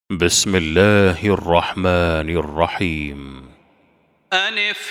بسم الله الرحمن الرحيم. ألف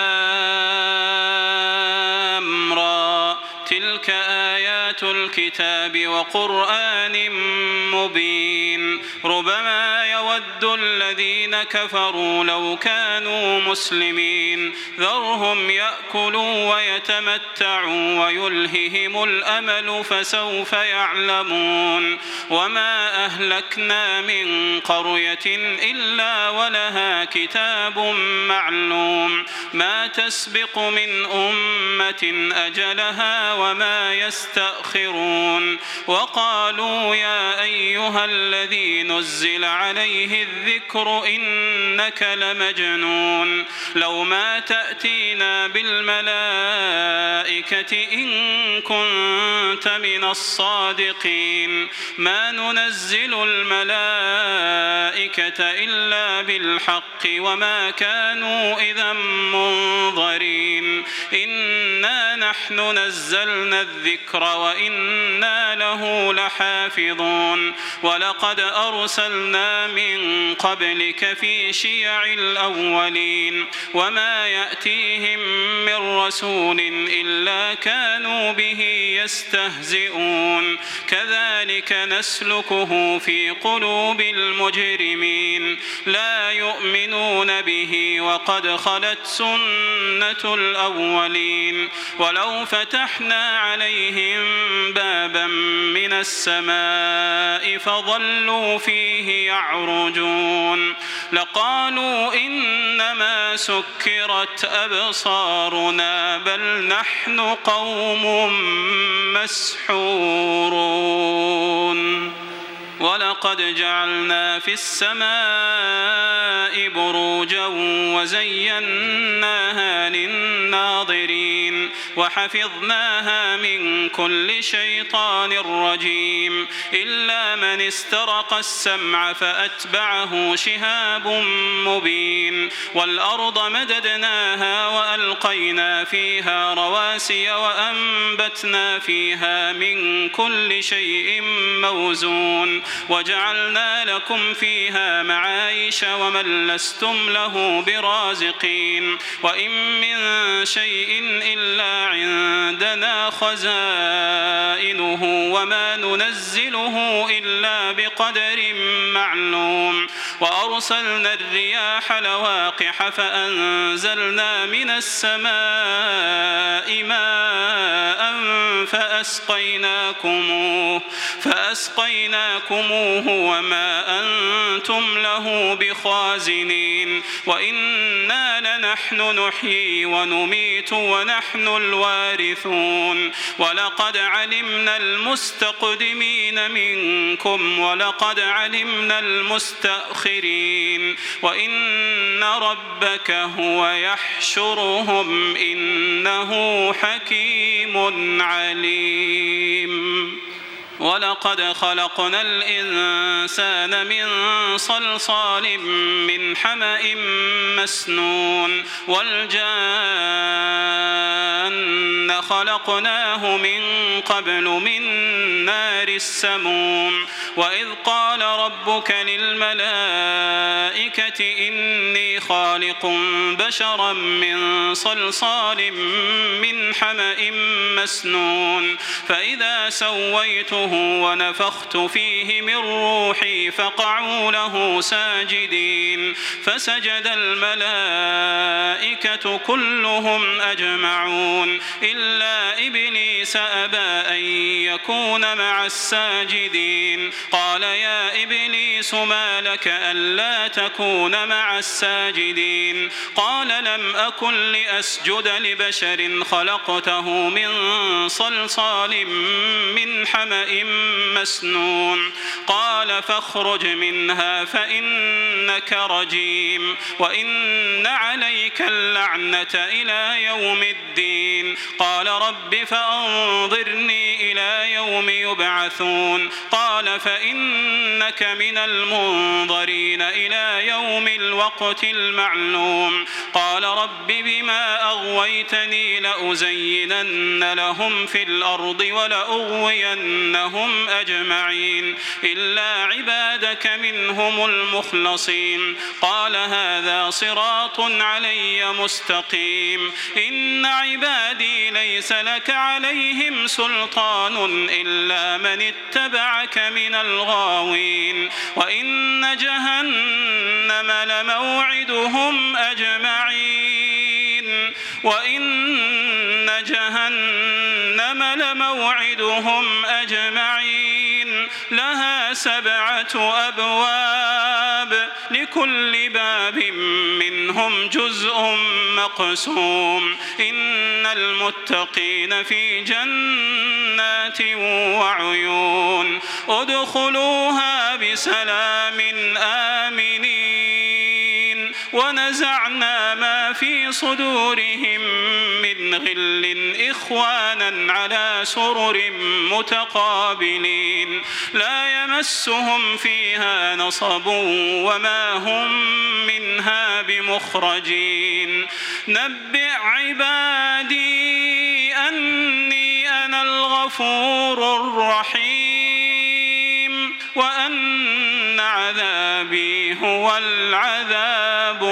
لام را، تلك آيات الكتاب وقرآن مبين. ربما يود الذين كفروا لو كانوا مسلمين، ذرهم يأكلوا ويتمتعوا ويلههم الأمل فسوف يعلمون. وما أهلكنا من قرية إلا ولها كتاب معلوم، ما تسبق من أمة أجلها وما يستأخرون. وقالوا يا أيها الذي نزل عليه الذكر إنك لمجنون، لو ما تأتينا بالملائكة إن كنت من الصادقين. ما ننزل الملائكة إلا بالحق وما كانوا إذا منظرين. إنا نحن نزلنا الذكر وإنا له لحافظون. ولقد أرسلنا من قبلك في شيع الأولين، وما يأتيهم من رسول إلا كانوا به يستهزئون. كذلك نسلكه في قلوب المجرمين، لا يؤمنون به وقد خلت سنة الأولين. ولو فتحنا عليهم بابا من السماء فظلوا فيه يعرجون لقالوا إنما سكرت أبصارنا بل نحن قوم مسحورون. ولقد جعلنا في السماء بروجا وزيناها للناظرين وحفظناها من كل شيطان رجيم إلا من استرق السمع فأتبعه شهاب مبين. والأرض مددناها وألقينا فيها رواسي وأنبتنا فيها من كل شيء موزون وجعلنا لكم فيها معايش ومن لستم له برازقين. وإن من شيء إلا عندنا خزائنه وما ننزله إلا بقدر معلوم. وأرسلنا الرياح لواقح فأنزلنا من السماء ماء فأسقيناكموه وما أنتم له بخازنين. وإنا لنحن نحيي ونميت ونحن الوارثون. ولقد علمنا المستقدمين منكم ولقد علمنا المستأخرين. وإن ربك هو يحشرهم إنه حكيم عليم. ولقد خلقنا الإنسان من صلصال من حمأ مسنون. والجان خلقناه من قبل من نار السموم. وإذ قال ربك للملائكة إني خالق بشرا من صلصال من حمأ مسنون فإذا سويته ونفخت فيه من روحي فقعوا له ساجدين. فسجد الملائكة كلهم أجمعون إلا إبليس أبى أن يكون مع الساجدين. قال يا إبليس ما لك ألا تكون مع الساجدين؟ قال لم أكن لأسجد لبشر خلقته من صلصال من حمأ مسنون. قال فاخرج منها فإنك رجيم وإن عليك اللعنة إلى يوم الدين. قال رب فأنظرني إلى يوم يبعثون. قال فإنك من المنظرين إلى يوم الوقت المعلوم قال رب بما أغويتني لأزينن لهم في الأرض ولأغوينهم أجمعين إلا عبادك منهم المخلصين قال هذا صراط علي مستقيم إن عبادي ليس لك عليهم سلطان إلا من اتبعك من الغاوين وإن جهنم لموعدهم أجمعين لها 7 أبواب لكل باب منهم جزء مقسوم إن المتقين في جنات وعيون ادخلوها بسلام آمنين ونزعنا ما في صدورهم من غل إخوانا على سرر متقابلين لا يمسهم فيها نصب وما هم منها بمخرجين نبئ عبادي أني أنا الغفور الرحيم وأن عذابي هو العذاب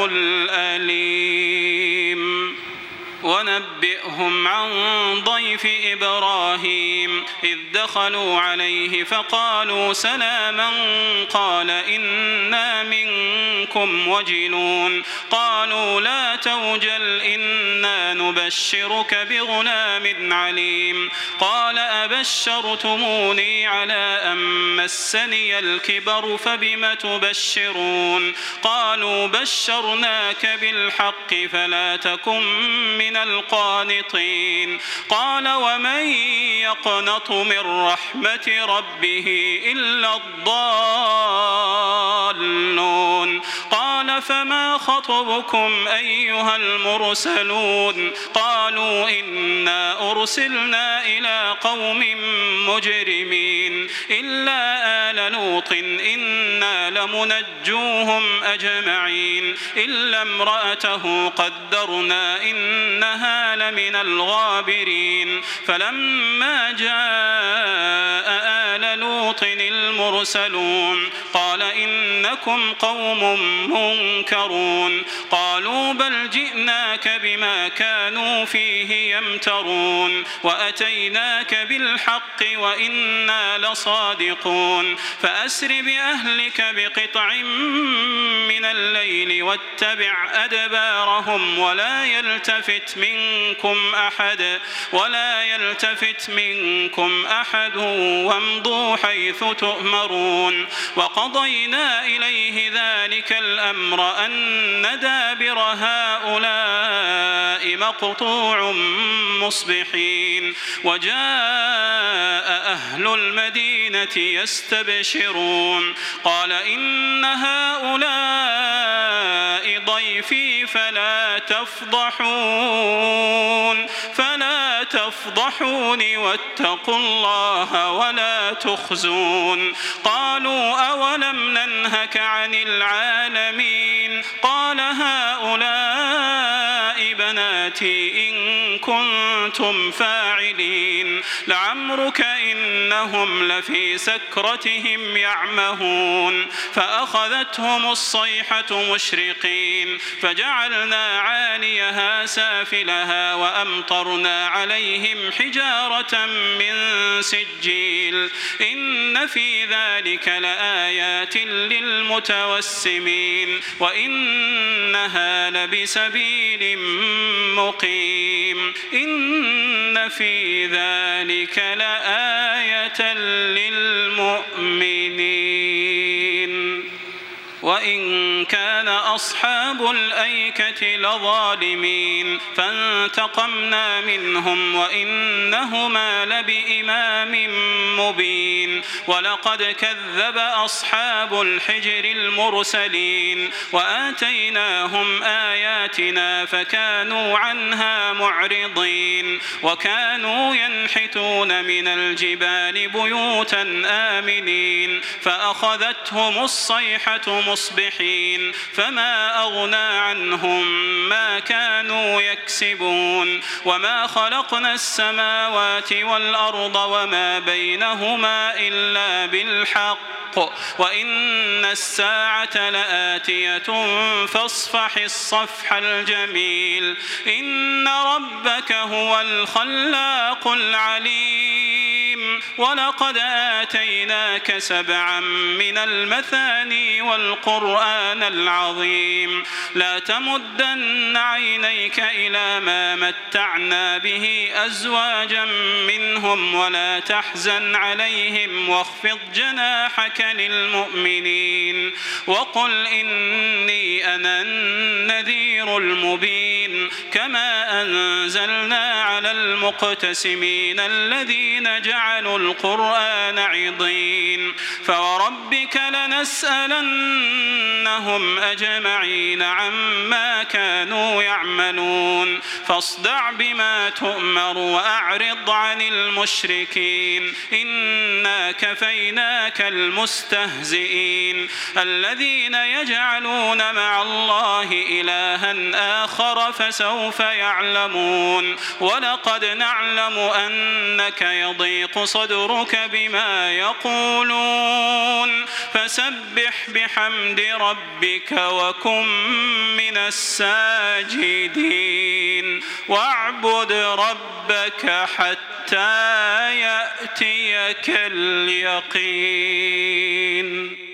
الأليم ونبئهم عن ضيف إبراهيم إذ دخلوا عليه فقالوا سلاما قال إنا منكم وجلون قالوا لا توجل إنا نبشرك بغلام عليم قال أبشرتموني على أن مسني الكبر فبم تبشرون قالوا بشرناك بالحق فلا تكن من القانطين قال ومن يقنط من رحمة ربه إلا الضالون قال فما خطبكم أيها المرسلون قالوا إنا أرسلنا إلى قوم مجرمين إلا آل لوط إنا لمنجوهم أجمعين إلا امرأته قدرنا إنها لمن الغابرين فلما جاء آل لوط المرسلون قال إنكم قوم منكرون قالوا بل جئناك بما كانوا فيه يمترون وأتيناك بالحق وإنا لصادقون فأسر بأهلك بقطع من الليل واتبع أدبارهم ولا يلتفت منكم أحد وامضوا حيث تؤمرون وقضينا إليه ذلك الأمر أن دابر هؤلاء مقطوع مصبحين وجاء أهل المدينة يستبشرون قال إن هؤلاء ضيفي فلا تفضحوني واتقوا الله ولا تخزون قالوا أولم ننهك عن العالمين قال هؤلاء بناتي إن كنتم فاعلين لعمرك إنهم لفي سكرتهم يعمهون فأخذتهم الصيحة مشرقين فجعلنا عاليها سافلها وأمطرنا عليهم حجارة من سجيل إن في ذلك لآيات للمتوسمين وإنها لبسبيل مقيم إن في ذلك لآية للمؤمنين وإن كان أصحاب الأيكة لظالمين فانتقمنا منهم وإنهما لبإمام مبين ولقد كذب أصحاب الحجر المرسلين وآتيناهم آياتنا فكانوا عنها معرضين وكانوا ينحتون من الجبال بيوتا آمنين فأخذتهم الصيحة مصبحين فما أغنى عنهم ما كانوا يكسبون وما خلقنا السماوات والأرض وما بينهما إلا بالحق وإن الساعة لآتية فاصفح الصفح الجميل إن ربك هو الخلاق العليم ولقد آتيناك 7 من المثاني والقرآن العظيم لا تمدن عينيك إلى ما متعنا به أزواجا منهم ولا تحزن عليهم واخفض جناحك للمؤمنين وقل إني أنا النذير المبين كما أنزلنا على المقتسمين الذين جعلوا القرآن عضين فوربك لنسألنهم أجمعين عما كانوا يعملون فاصدع بما تؤمر وأعرض عن المشركين إنا كفيناك المستهزئين الذين يجعلون مع الله إلها آخر فسوف يعلمون ولقد نعلم أنك يضيق صدرك بما يقولون فسبح بحمد ربك وكن من الساجدين واعبد ربك حتى يأتيك اليقين.